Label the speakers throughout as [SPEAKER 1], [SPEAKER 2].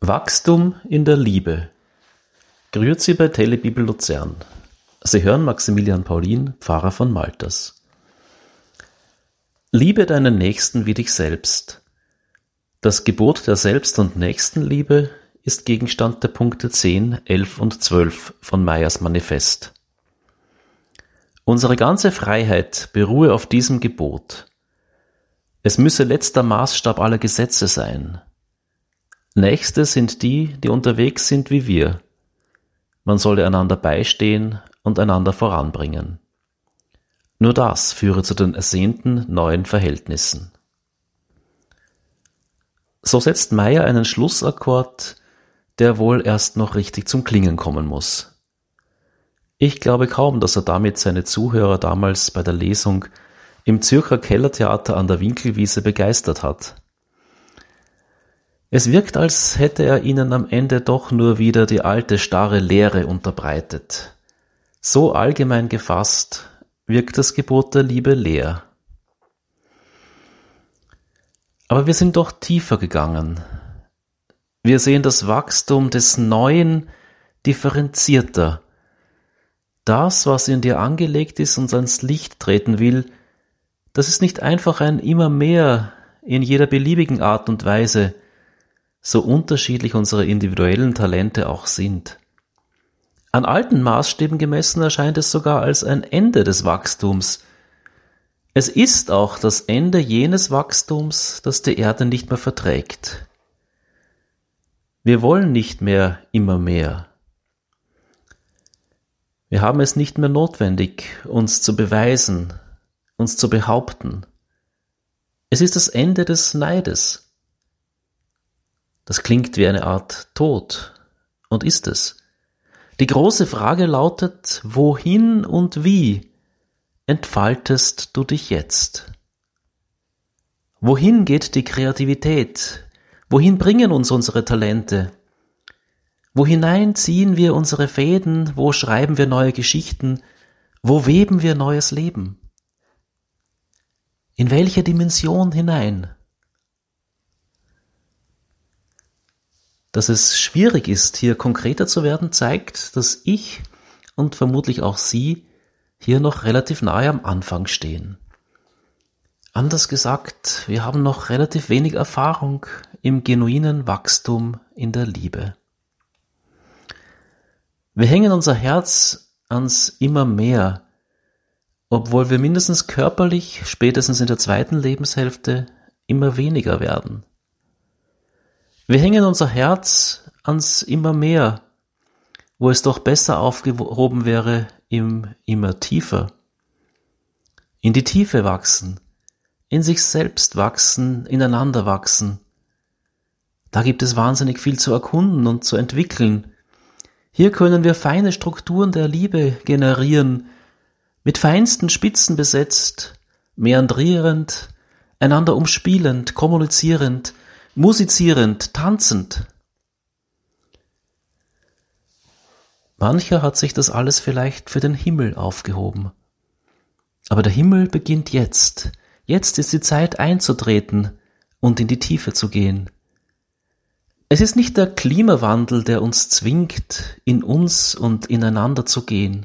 [SPEAKER 1] Wachstum in der Liebe. Grüezi bei Telebibel Luzern. Sie hören Maximilian Paulin, Pfarrer von Malters. Liebe deinen Nächsten wie dich selbst. Das Gebot der Selbst- und Nächstenliebe ist Gegenstand der Punkte 10, 11 und 12 von Meyers Manifest. Unsere ganze Freiheit beruhe auf diesem Gebot. Es müsse letzter Maßstab aller Gesetze sein. Nächste sind die, die unterwegs sind wie wir. Man solle einander beistehen und einander voranbringen. Nur das führe zu den ersehnten neuen Verhältnissen. So setzt Meyer einen Schlussakkord, der wohl erst noch richtig zum Klingen kommen muss. Ich glaube kaum, dass er damit seine Zuhörer damals bei der Lesung im Zürcher Kellertheater an der Winkelwiese begeistert hat. Es wirkt, als hätte er ihnen am Ende doch nur wieder die alte starre Lehre unterbreitet. So allgemein gefasst wirkt das Gebot der Liebe leer. Aber wir sind doch tiefer gegangen. Wir sehen das Wachstum des Neuen differenzierter. Das, was in dir angelegt ist und ans Licht treten will, das ist nicht einfach ein immer mehr in jeder beliebigen Art und Weise, so unterschiedlich unsere individuellen Talente auch sind. An alten Maßstäben gemessen erscheint es sogar als ein Ende des Wachstums. Es ist auch das Ende jenes Wachstums, das die Erde nicht mehr verträgt. Wir wollen nicht mehr immer mehr. Wir haben es nicht mehr notwendig, uns zu beweisen, uns zu behaupten. Es ist das Ende des Neides. Das klingt wie eine Art Tod. Und ist es. Die große Frage lautet, wohin und wie entfaltest du dich jetzt? Wohin geht die Kreativität? Wohin bringen uns unsere Talente? Wo hinein ziehen wir unsere Fäden? Wo schreiben wir neue Geschichten? Wo weben wir neues Leben? In welche Dimension hinein? Dass es schwierig ist, hier konkreter zu werden, zeigt, dass ich und vermutlich auch Sie hier noch relativ nahe am Anfang stehen. Anders gesagt, wir haben noch relativ wenig Erfahrung im genuinen Wachstum in der Liebe. Wir hängen unser Herz ans immer mehr, obwohl wir mindestens körperlich, spätestens in der zweiten Lebenshälfte, immer weniger werden. Wir hängen unser Herz ans immer mehr, wo es doch besser aufgehoben wäre im immer tiefer. In die Tiefe wachsen, in sich selbst wachsen, ineinander wachsen. Da gibt es wahnsinnig viel zu erkunden und zu entwickeln. Hier können wir feine Strukturen der Liebe generieren, mit feinsten Spitzen besetzt, meandrierend, einander umspielend, kommunizierend, musizierend, tanzend. Mancher hat sich das alles vielleicht für den Himmel aufgehoben. Aber der Himmel beginnt jetzt. Jetzt ist die Zeit einzutreten und in die Tiefe zu gehen. Es ist nicht der Klimawandel, der uns zwingt, in uns und ineinander zu gehen.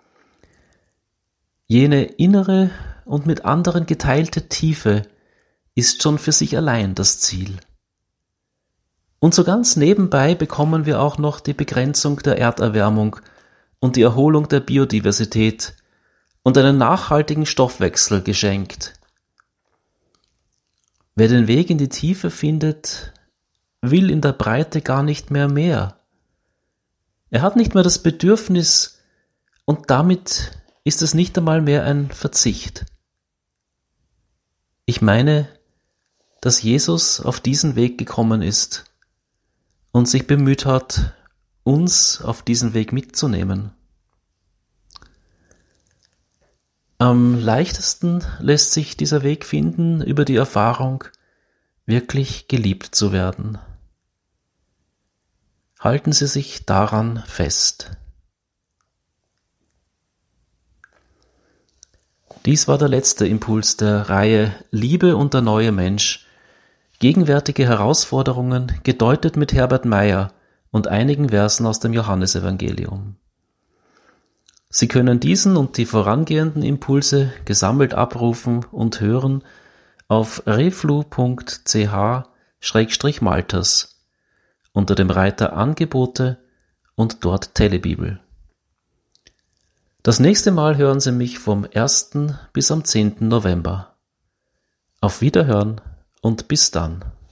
[SPEAKER 1] Jene innere und mit anderen geteilte Tiefe ist schon für sich allein das Ziel. Und so ganz nebenbei bekommen wir auch noch die Begrenzung der Erderwärmung und die Erholung der Biodiversität und einen nachhaltigen Stoffwechsel geschenkt. Wer den Weg in die Tiefe findet, will in der Breite gar nicht mehr. Er hat nicht mehr das Bedürfnis und damit ist es nicht einmal mehr ein Verzicht. Ich meine, dass Jesus auf diesen Weg gekommen ist und sich bemüht hat, uns auf diesen Weg mitzunehmen. Am leichtesten lässt sich dieser Weg finden über die Erfahrung, wirklich geliebt zu werden. Halten Sie sich daran fest. Dies war der letzte Impuls der Reihe Liebe und der neue Mensch, Gegenwärtige Herausforderungen gedeutet mit Herbert Meyer und einigen Versen aus dem Johannesevangelium. Sie können diesen und die vorangehenden Impulse gesammelt abrufen und hören auf reflu.ch/malters unter dem Reiter Angebote und dort Telebibel. Das nächste Mal hören Sie mich vom 1. bis am 10. November. Auf Wiederhören und bis dann.